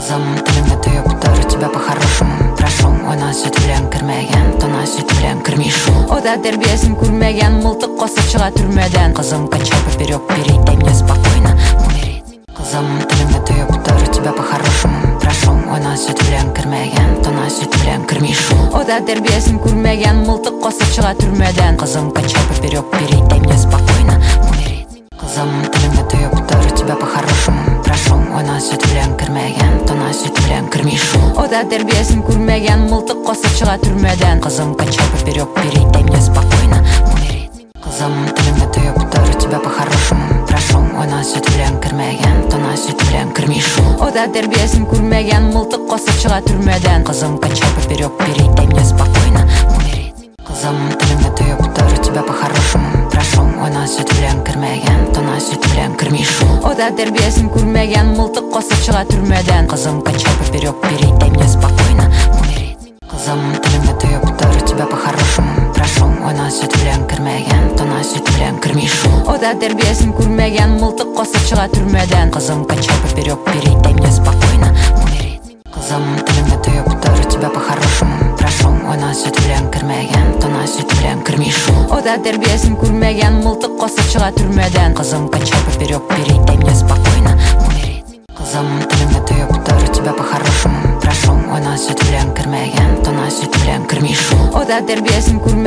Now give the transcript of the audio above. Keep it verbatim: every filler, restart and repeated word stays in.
Кызым, тіліңді түйіп тұр, тебя по-хорошему прошу. Ойна сөйт білем кірмеген, тона сөйт білем кірмей шу. Ода тәрбиесін көрмеген, мылтық қосып шыға түрмеден. Кызым, качай поперек, бери, дай мне спокойно умереть. Кызым, тіліңді түйіп тұр, тебя по-хорошему прошу. Ойна сөйт білем кірмеген, тона сөйт білем кірмей шу. Ода тәрбиесін көрмеген, мылтық қосып шыға түрмеден. Кызым, качай поперек, бери, дай мне спокойно умереть. Кызым, тіліңді түйіп тұр, тебя по-хорошему прошу. Ойна сөйт білем кірмеген, тона сөйт білем кірмей шу. Ода тәрбиесін көрмеген, мылтық қосып шыға түрмеден. Кызым, качай поперек, бери, дай мне спокойно умереть. Кызым, тіліңді түйіп тұр, тебя по-хорошему прошу. Ойна сөйт білем кірмеген, тона сөйт білем кірмей шу. Ода тәрбиесін көрмеген, мылтық қосып шыға түрмеден. Кызым, качай поперек, бери, дай мне спокойно умереть. Кызым, тіліңді түйіп тұр, тебя по-хорошему прошу. Ойна сөйт білем кірмеген, тона сөйт білем кірмей шу. Ода тәрбиесін көрмеген, мылтық қосып шыға түрмеден. Кызым, качай поперек, бери, дай мне спокойно умереть. Кызым, тіліңді түйіп тұр, тебя по-хорошему прошу. Ойна сөйт білем кірмеген, тона сөйт білем кірмей шу. Ода тәрбиесін көрмеген, мылтық қосып шыға түрмеден. Кызым, качай поперек, бери, дай мне спокойно умереть. Кызым, тіліңді түйіп тұр, тебя по-хорошему прошу. Ойна сөйт білем кірмеген, тона сөйт білем кірмей шу. Ода тәрбиесін көрмеген, мылтық қосып шыға түрмеден. Кызым, качай поперек, бери, дай мне спокойно умереть. Кызым, тіліңді түйіп тұр, тебя по-хорошему прошу. Ойна сөйт білем кірмеген, тона сөйт білем кірмей шу. Ода тәрбиесін көрмеген